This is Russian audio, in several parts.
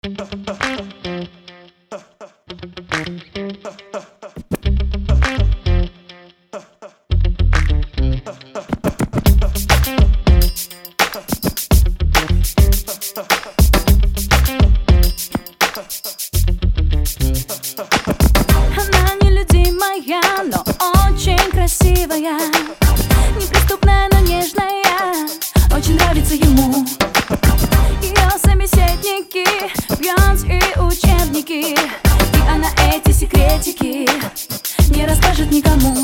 Она нелюдимая, но очень красивая, неприступная, но нежная, очень нравится ему. Ее собеседники, Бьонс и учебники, и она эти секретики не расскажет никому.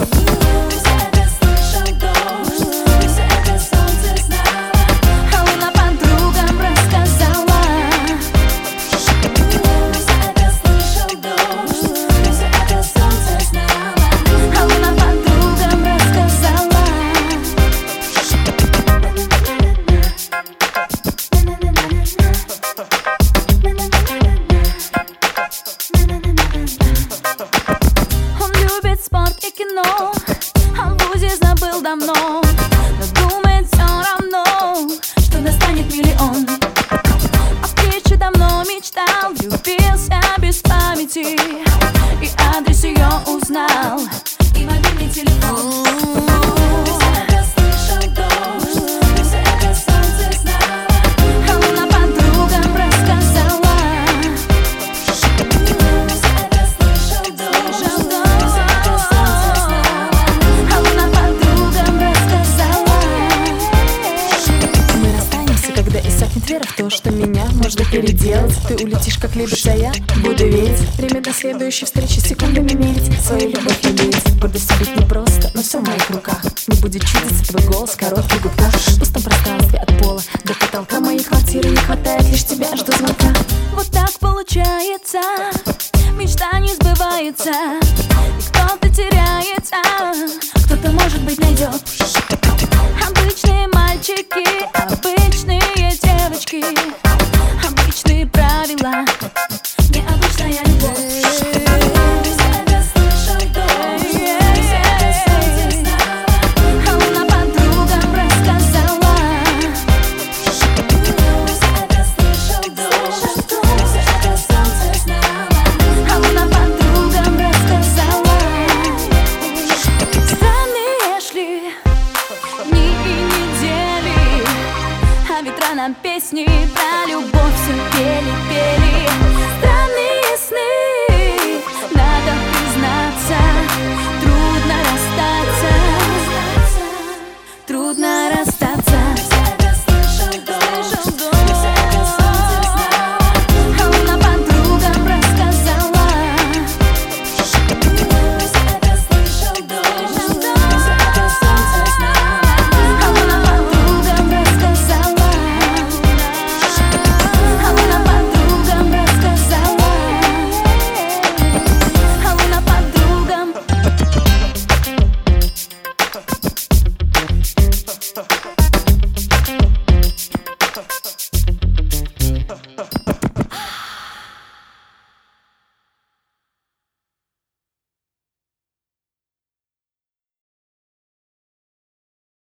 Кино, а в вузе забыл давно, но думает все равно, что достанет миллион. О встрече давно мечтал, влюбился без памяти, и адрес ее узнал, и мобильный телефон. Вера в то, что меня можно переделать. Ты улетишь как лебедь, а я буду верить. Время до следующей встречи секундами мерить, свою любовь любить. Гордость быть непросто, но все в моих руках. Не будет чудиться твой голос, короткий гудках. В пустом пространстве от пола до потолка моей квартиры не хватает лишь тебя, жду звонка. Вот так получается, мечта не сбывается, и кто-то теряется, кто-то, может быть, найдет. Обычные мальчики, обычные девочки, обычные правила.